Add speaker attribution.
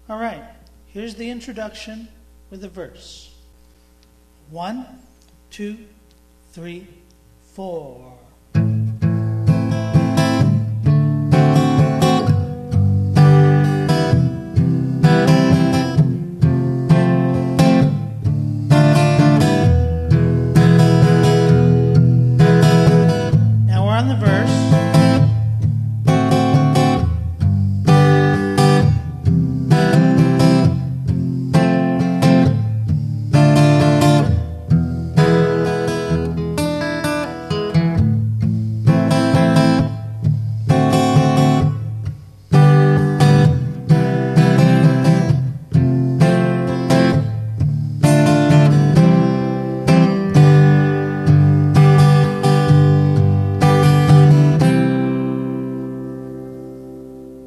Speaker 1: All right, here's the introduction with the verse. 1, 2, 3, 4.